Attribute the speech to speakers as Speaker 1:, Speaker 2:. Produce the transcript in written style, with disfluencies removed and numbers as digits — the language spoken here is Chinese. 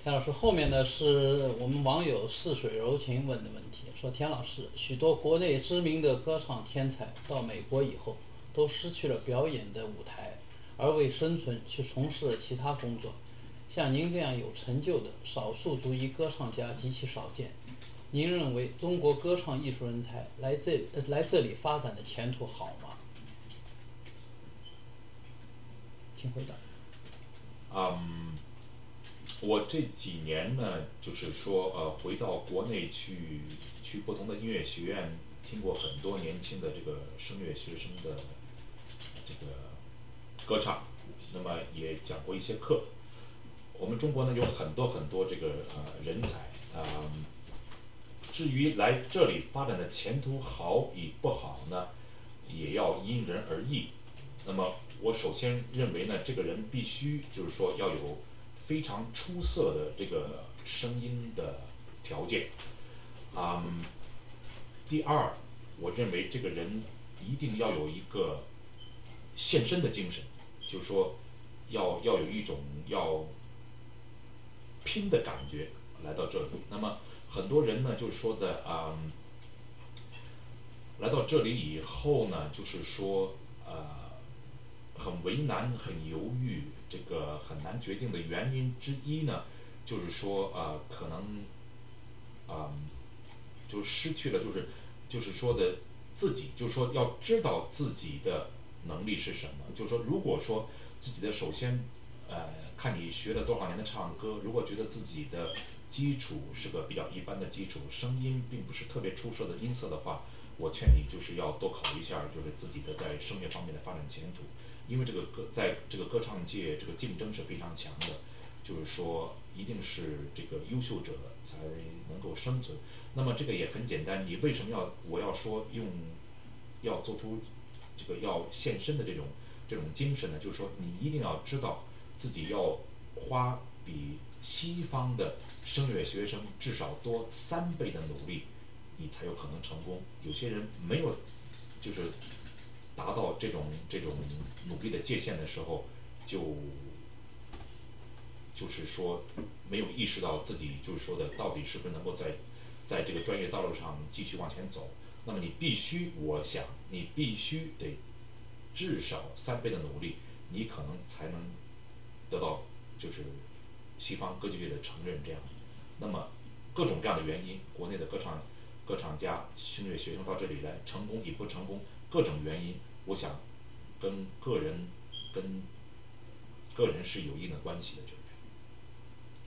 Speaker 1: 田老师，后面呢是我们网友似水柔情问的问题，说田老师，许多国内知名的歌唱天才到美国以后，都失去了表演的舞台，而为生存去从事了其他工作。像您这样有成就的少数族裔歌唱家极其少见。您认为中国歌唱艺术人才来这里发展的前途好吗？请回答。
Speaker 2: 嗯，我这几年呢，就是说回到国内去不同的音乐学院，听过很多年轻的这个声乐学生的这个歌唱，那么也讲过一些课。我们中国呢有很多很多这个人才，至于来这里发展的前途好与不好呢，也要因人而异。那么我首先认为呢，这个人必须就是说要有非常出色的这个声音的条件。嗯，第二，我认为这个人一定要有一个献身的精神，就是说要有一种要拼的感觉来到这里。那么很多人呢，就是说的来到这里以后呢，就是说很为难、很犹豫，这个很难决定的原因之一呢，就是说可能就失去了，就是说的自己，就是说要知道自己的能力是什么。就是说，如果说自己的首先，看你学了多少年的唱歌，如果觉得自己的基础是个比较一般的基础，声音并不是特别出色的音色的话，我劝你就是要多考虑一下，就是自己的在声乐方面的发展前途，因为在这个歌唱界，这个竞争是非常强的，就是说一定是这个优秀者才能够生存。那么这个也很简单，你为什么我要说要做出这个要献身的这种精神呢？就是说你一定要知道自己要花比西方的声乐学生至少多3倍的努力，你才有可能成功。有些人没有就是达到这种努力的界限的时候，就是说没有意识到自己就是说的到底是不是能够在这个专业道路上继续往前走。那么你必须，我想你必须得至少3倍的努力，你可能才能得到就是西方歌剧界的承认这样。那么各种各样的原因，国内的歌唱家、声乐学生到这里来成功与不成功，各种原因，我想跟个人是有一定的关系的。